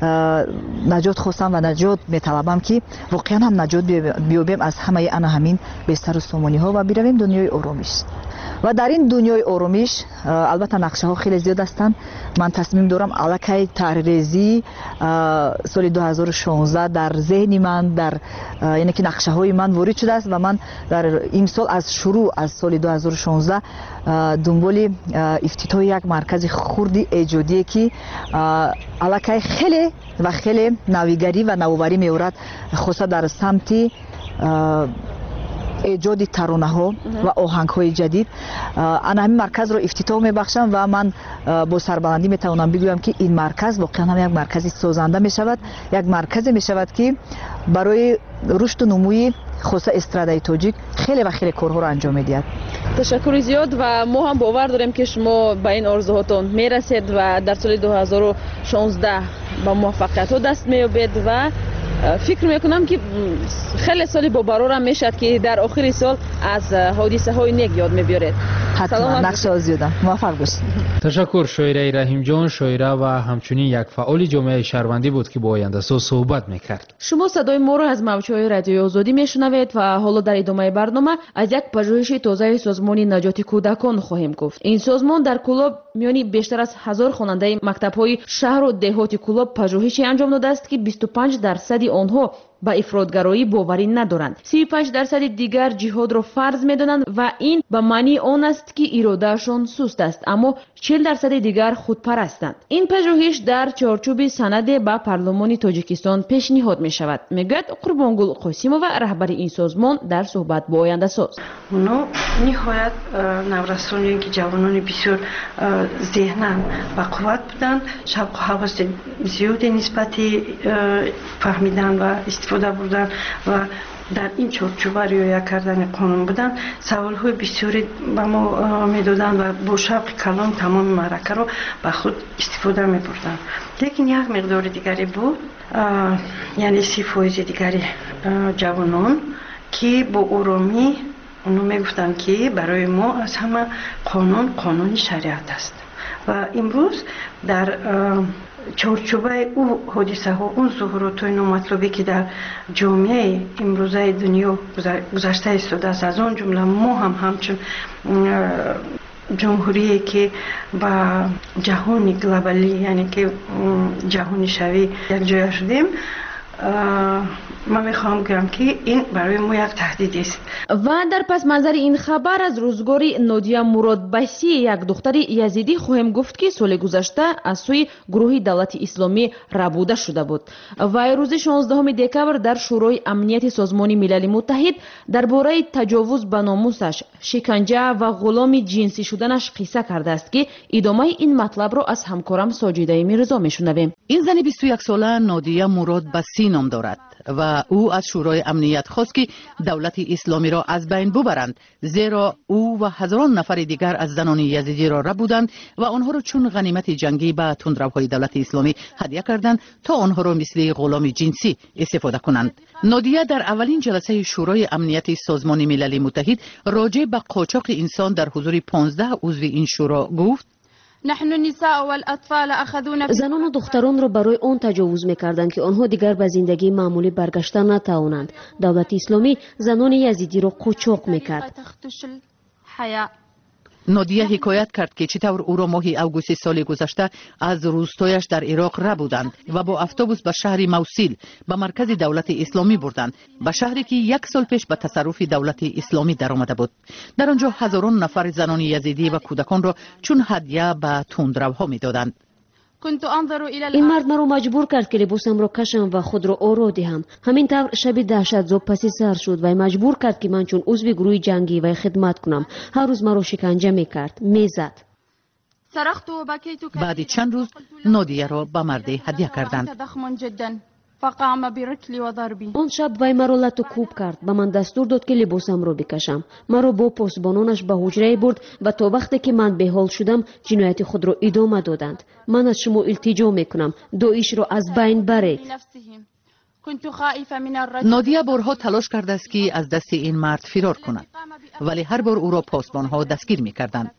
наҷот хостам ва наҷот металабам ки воқеан ҳам наҷот биёбем аз ҳамаи ана ҳамин бесару сомониҳо ва биравем дунёи оромиш. ва дар ин дунёи оромиш албатта нақшаҳо хеле зиёд ҳастанд. ман тасмим дорам аллакай тарҳрезии соли 2016 дар зеҳни ман дар яъне ки нақшаҳои ман ворид шудааст ва ман дар имсол аз шурӯъ аз соли 2016 дунболи ифтитоҳи як маркази хурди эҷодие ки аллакай хеле ва хеле навигарӣ ва навоварӣ меорад хоса дар самти эҷоди таронаҳо ва оҳангҳои ҷадид. ана ҳамин марказро ифтитоҳ мебахшам ва ман бо сарбаландӣ метавонам бигӯям ки ин марказ воқеан ҳам як маркази созанда мешавад, як марказе мешавад ки барои рушду нумӯи хоса эстрадаи тоҷик хеле ва хеле корҳоро анҷом медиҳад. ташаккури зиёд ва мо ҳам бовар дорем ки шумо ба ин орзуҳотон мерасед ва дар соли 2016 ба муваффақиятҳо даст меёбед ва фикр мекунам ки хеле соли бобарорам мешавад ки дар охири сол аз ҳодисаҳои нек ёд мебиёред. ҳатман нақша зиёда муваффақ бошед. ташаккур шоираи раҳимҷон, шоира ва ҳамчунин як фаъоли ҷомеаи шаҳрвандӣ буд ки бо ояндасоз суҳбат мекард. шумо садои моро аз мавҷҳои радиои озодӣ мешунавед ва ҳоло дар идомаи барнома аз як пажӯҳиши тозаи созмони наҷоти кӯдакон хоҳем гуфт. ин созмон дар Кӯлоб миёни бештар аз 1000 хонандаи мактабҳои шаҳру деҳоти Кӯлоб пажӯҳише анҷом додааст ки 25% онҳо ба ифротгароӣ боварӣ надоранд. 35% дигар ҷиҳодро фарз медонанд ва ин ба маънии он аст ки иродаашон суст аст, аммо 40% дигар худпарастанд. ин пажӯҳиш дар чорчӯби санаде ба парлумони Тоҷикистон пешниҳод мешавад, мегӯяд Қурбонгул Қосимова, раҳбари ин созмон дар суҳбат бо ояндасоз. оно ниҳоят наврасоне ки ҷавонони бисёр зеҳнан ба қувват буданд, шавқу ҳаваси зиёде нисбати фаҳмидан ва истифода бурдан ва дар ин чорчӯба риоя кардани қонун будан, саволҳои бисёре ба мо медоданд ва бо шавқи калон тамоми маъракаро ба худ истифода мебурданд. лекин як миқдори дигаре буд, яъне 30% дигари ҷавонон ки бо оромӣ оно мегуфтанд ки барои мо аз ҳама қонун қонуни шариат аст. ва имрӯз дар чорчӯбаи ӯ ҳодисаҳо, он зуҳуротҳои номатлубе ки дар ҷомеаи имрӯзаи дунё гузашта истодааст, аз он ҷумла мо ҳам ҳамчун ҷумҳурие ки ба ҷаҳони глобалӣ, яъне ки ҷаҳонишавӣ якҷоя шудем, ман мехоҳам гӯям ки ин барои мо як таҳдидест. ва дар пасманзари ин хабар аз рӯзгори Нодия Муродбасӣ, як духтари язидӣ хоҳем гуфт ки соли гузашта аз сӯи гурӯҳи давлати исломӣ рабуда шуда буд. вай рӯзи 16 декабр дар шӯрои амнияти созмони милали муттаҳид дар бораи таҷовуз ба номусаш, шиканҷа ва ғуломи ҷинсӣ шуданаш қисса кардааст ки идомаи ин матлабро аз ҳамкорам Соҷидаи Мирзо мешунавем. ин зани 21 сола Нодия Муродбасӣ ном дорад ва ӯ аз шӯрои амният хост ки давлати исломиро аз байн бубаранд, зеро ӯ ва ҳазорон нафари дигар аз занони язидиро рабуданд ва онҳоро чун ғанимати ҷангӣ ба тундравҳои давлати исломӣ ҳадя карданд то онҳоро мисли ғуломи ҷинсӣ истифода кунанд. Нодия дар аввалин ҷаласаи шӯрои амнияти созмони милали муттаҳид роҷеъ ба қочоқи инсон дар ҳузури 15 узви ин шӯро гуфт: занону духтаронро барои он таҷовуз мекарданд ки онҳо дигар ба зиндагии маъмулӣ баргашта натавонанд. давлати исломӣ занони язидиро қучоқ мекард. нодия ҳикоят кард ки чӣ тавр ӯро моҳи августи соли гузашта аз рӯстояш дар ироқ рабуданд ва бо автобус ба шаҳри Мавсил ба маркази давлати исломӣ бурданд, ба шаҳре ки як сол пеш ба тасарруфи давлати исломӣ даромада буд. дар он ҷо ҳазорон нафар занони язидӣ ва кӯдаконро чун ҳадя ба тундравҳо медоданд. این مرد مرا مجبور کرد که لباسم را کشم و خود را آرا دهم. همین طور شب دهشتزا پس سر شد و مجبور کرد که من چون عضو گروه جنگی و خدمت کنم. هر روز مرا شکنجه میکرد، میزد. بعد چند روز نادیه را به مرد هدیه کردند. آن شب وی مرا لط و کوب کرد. به من دستور داد که لباسم را بکشم. مرا با پاسبانانش به حجره برد و تا وقتی که من بحال شدم جنایت خود را ادامه دادند. من از شما التجا میکنم داعش را از بین برید. نادیه بارها تلاش کرده است که از دست این مرد فرار کند، ولی هر بار او را پاسبانها دستگیر میکردند.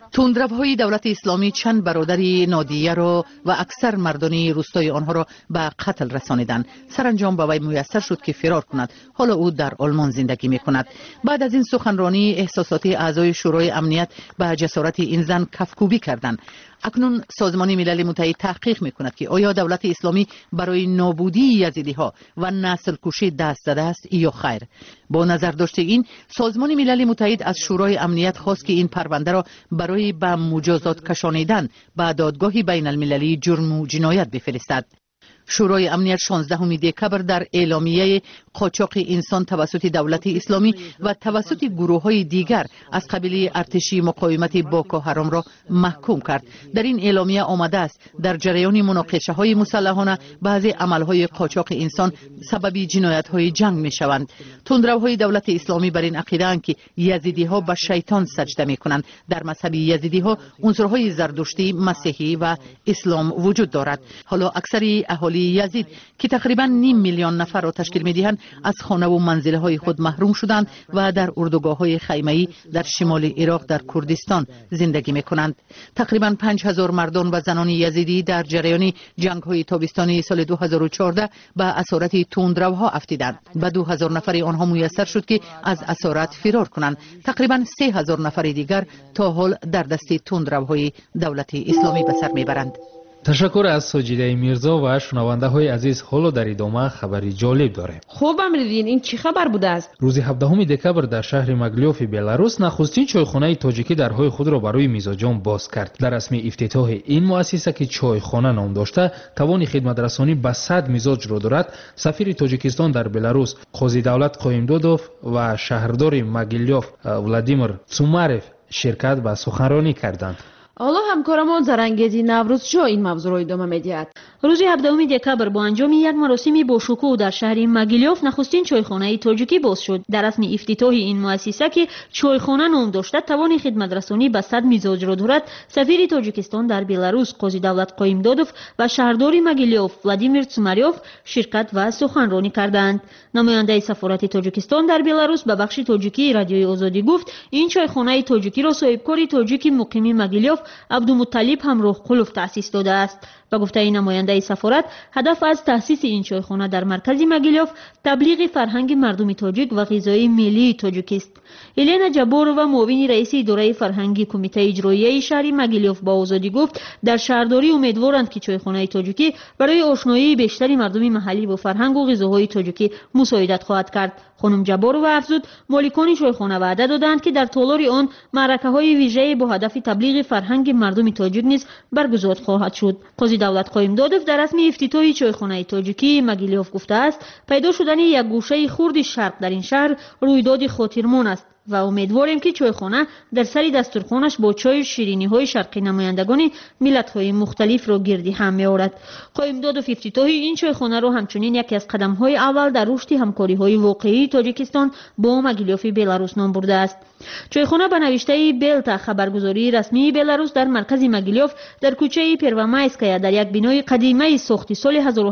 تندروهای دولت اسلامی چند برادر نادیه را و اکثر مردان روستای آنها را به قتل رسانیدند. سرانجام به وی میسر شد که فرار کند. حالا او در آلمان زندگی می کند. بعد از این سخنرانی احساسات اعضای شورای امنیت به جسارت این زن کفکوبی کردند. اکنون سازمان ملل متحد تحقیق می کند که آیا دولت اسلامی برای نابودی یزیدی ها و نسل کشی دست زده است یا خیر. با نظر داشته این، سازمان ملل متحد از شورای امنیت خواست که این پرونده را برای به مجازات کشانیدن به دادگاه بین المللی جرم و جنایت بفرستد. شورای امنیت 16 دکبر در اعلامیه قاچاق انسان توسط دولت اسلامی و توسط گروه‌های دیگر از قبیله ارتشی مقاومت باکو حرام را محکوم کرد. در این اعلامیه آمده است در جریان مناقشه‌های مسلحانه بعضی عمل‌های قاچاق انسان سبب جنایت‌های جنگ می‌شوند. تندروهای دولت اسلامی بر این عقیده‌اند که یزیدی‌ها به شیطان سجده می‌کنند. در مذهب یزیدی‌ها عنصرهای زردشتی، مسیحی و اسلام وجود دارد. حالا اکثر اهالی یزید که تقریبا 5 میلیون نفر را تشکیل می‌دهند از خانه و منزل‌های خود محروم شدند و در اردوگاه‌های خیمه‌ای در شمال عراق در کردستان زندگی می‌کنند. تقریبا 5000 مردان و زنان یزیدی در جریان جنگ‌های تابستانی سال 2014 به اسارت تندروها افتیدند. به 2000 نفر آنها میسر شد که از اسارت فرار کنند. تقریبا 3000 نفر دیگر تا حال در دست تندروهای دولت اسلامی به سر میبرند. تشکر از ساجیده میرزا و شنونده های عزیز. حالا در ادامه خبری جالب داریم. خوب امریدین، این چی خبر بوده است؟ روز 17 دکبر در شهر مگلیوف بلاروس نخستین چایخانه تاجیکی درهای خود را برای میزبان باز کرد. در رسمی افتتاح این مؤسسه که چایخانه نام داشته توان خدمترسانی به 100 میزاج را دارد، سفیر تاجیکستان در بلاروس قاضی دولت قایمدادوف و شهردار مگلیوف ولادیمیر سومارف شرکت به سخنرانی کردند. حالا همکارمان زرنگیزی نوروز چه این موضوع را ادامه می‌دهد؟ روز 17 دکبر با انجام یک مراسم با شکوه در شهر مگلیوف نخستین چایخانه تاجیکی باز شد. در رسم افتتاح این مؤسسه که چایخانه نام داشته توان خدمترسانی به 100 میزاج را دارد، سفیر تاجیکستان در بلاروس قاضی دولت قایمدادوف و شهردار مگلیوف ولادیمیر سوماریوف شرکت و سخنرانی کردند. نماینده سفارت تاجیکستان در بلاروس به بخش تاجیکی رادیوی آزادی گفت این چایخانه تاجیکی را صاحبکار تاجیک مقیم مگلیوف عبدالمطلب همراهقلوف تأسیس داده است. با گفته نماینده سفارت، هدف از تأسیس این چایخانه در مرکز مگلیوف تبلیغ فرهنگ مردم تاجیک و غذای ملی تاجیک است. الینا جبارова معاون رئیس اداره فرهنگی کمیته اجرایی شهر مگلیوف با آزادی گفت در شهرداری امیدوارند که چایخانه تاجیکی برای آشنایی بیشتری مردم محلی با فرهنگ و غذاهای تاجیکی مساعدت خواهد کرد. خانم جبارova افزود مالکان چایخانه وعده دادند که در طولار آن معرکه‌های ویژه‌ای با هدف تبلیغ فرهنگ مردم تاجیک نیز برگزار خواهد شد. قاضی دولت قایمدادوف در رسم افتتاح چایخانه تاجیکی مگلیوف گفته است پیدا شدن یک گوشه خرد شرق در این شهر رویداد خاطرمان است و امیدواریم که چایخانه در سر دسترخوانش با چای و شیرینی‌های شرقی نمایندگان ملت‌های مختلف را گردی هم می‌آورد. قایمدادوف افتتاح این چایخانه را همچنین یکی از قدم‌های اول در رشد همکاری‌های واقعی تاجیکستان با مگلیوف بلاروس نام برده است. چایخانه به نوشته بلتا خبرگزاری رسمی بلاروس در مرکز مگلیوف در کوچه پروامایسکایا در یک بنای قدیمی ساختی سال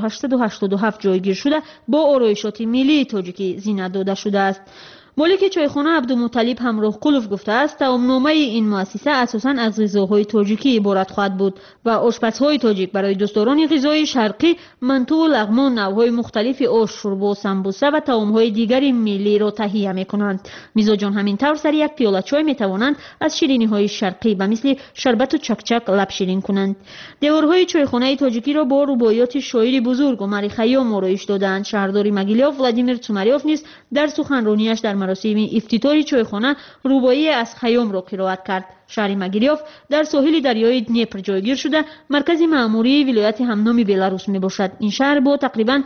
1887 جایگیر شده با آرایشات ملی تاجیکی زینت داده شده است. مالک چایخانه عبدالمطلب همراهقلوف گفته است طعامنامه این مؤسسه اساساً از غذاهای تاجیکی عبارت خواهد بود و آشپزهای تاجیک برای دوستداران غذای شرقی منتو و لغمان، نوعهای مختلف آش، شوربا، سمبوسه و طعامهای دیگر ملی را تهیه می‌کنند. میزبان همینطور سر یک پیاله چای می‌توانند از شیرینی‌های شرقی به مثل شربت و چکچک لب شیرین کنند. دیوارهای چایخانه تاجیکی را با رباعیات شاعر بزرگ عمر خیام آرایش دادند. شهردار مگلیوف ولادیمیر سوماریوف نیز در سخنرانیش در مراسم افتتاح چایخانه رباعی از خیام را قرائت کرد. شهر مگلیوف در ساحل دریای دنیپر جایگیر شده مرکز مأموری ولایت همنام بلاروس می باشد. این شهر با تقریبا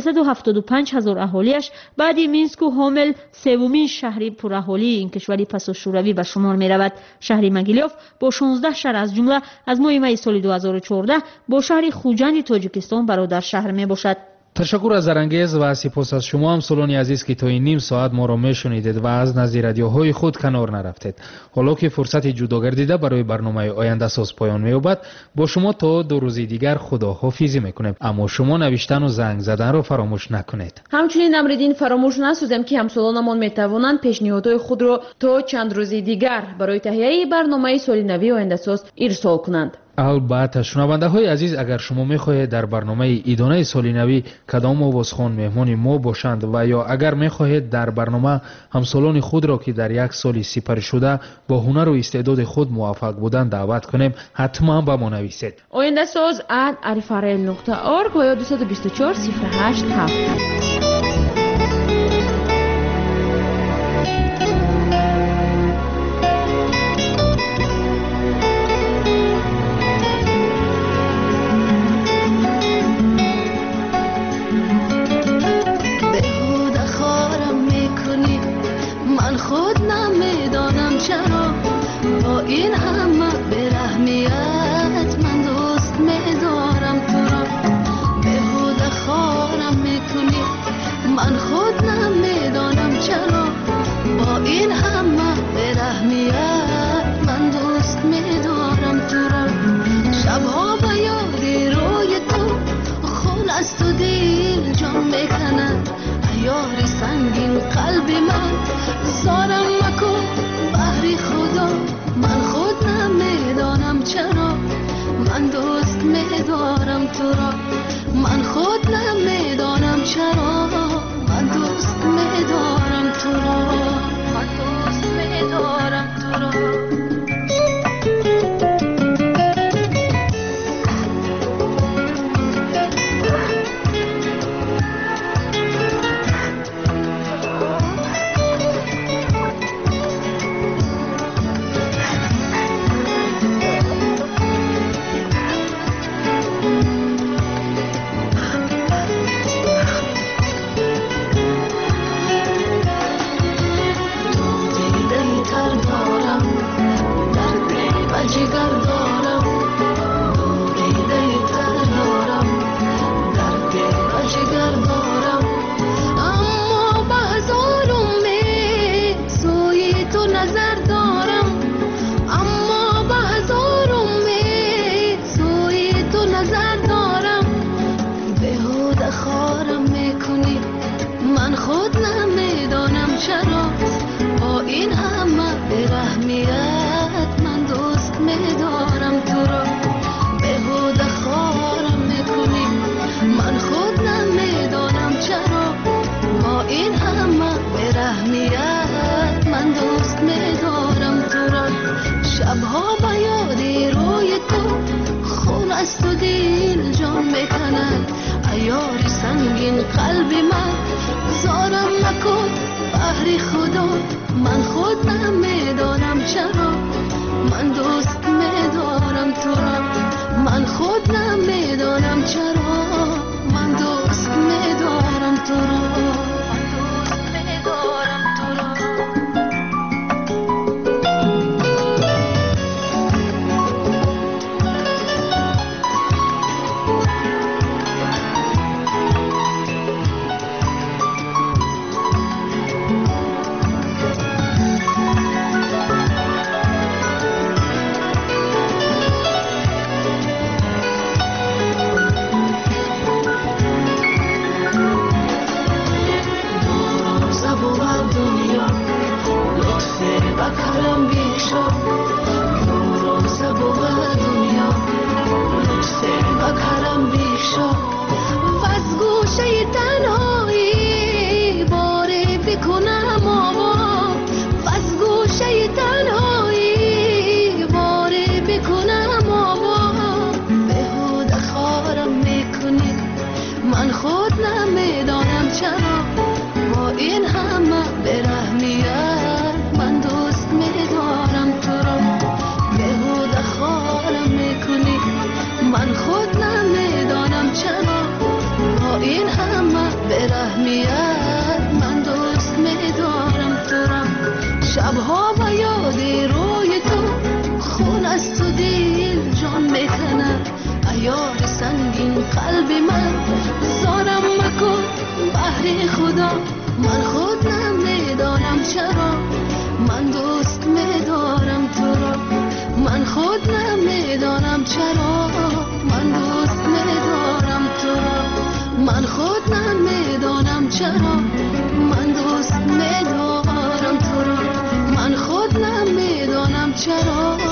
375,000 اهالیش بعد مینسک و هامل سومین شهر پراهالی این کشور پس از شوروی به شمار می رود. شهر مگلیوف با 16 شهر از جمله از ماه می سال 2014 با شهر خوجند تاجیکستان برادر شهر می باشد. تشکر از زرنگیز و سپاس از شما همسولان عزیز که تا این نیم ساعت ما را میشنیدید و از نزد رادیوهای خود کنار نرفتید. حالا که فرصت جدا گردیده برای برنامه آینده ساز پایان می‌یابد، با شما تا 2 روز دیگر خداحافظی میکنیم. اما شما نوشتن و زنگ زدن را فراموش نکنید. همچنین امریدین فراموش نسازیم که همسولانمان میتوانند پیشنهادهای خود را تا چند روز دیگر برای تهیه برنامه سال نو آینده ساز ارسال کنند. البته شنونده های عزیز، اگر شما میخواهید در برنامه ایدانه سال نوی کدام آوازخوان مهمان ما باشند و یا اگر میخواهید در برنامه همسالان خود را که در یک سال سپری شده با هنر و استعداد خود موفق بودند دعوت کنیم، حتما به ما نویسید. آینده ساز @arifarel.org و یا 224 08 7. این همه برهمیت من دوست می‌دارم تو را، بهوده خارم میکنی من خود نمیدانم چرا، با این همه برهمیت من دوست می‌دارم تو را. شبها به یاری روی تو خون از تو دل جان میکند، یاری سنگین قلبی من زارم مکن بحری خدا، من خود نمیدانم چرا من دوست میدارم تو را، من خود نمیدانم چرا من دوست میدارم تو را، من دوست میدارم تو را. قلبی من زارم نکن بحری خدا، من خود نمیدانم چرا من دوست میدارم تو را، من خود نمیدانم چرا من دوست میدارم تو را، من دوست میدارم تو را. شبها با یاد روی تو خون از تو دل جان میکند، عیار سنگین قلبی من زارم خود نمیدانم چرا من دوست میدارم تو را من خود نمیدانم چرا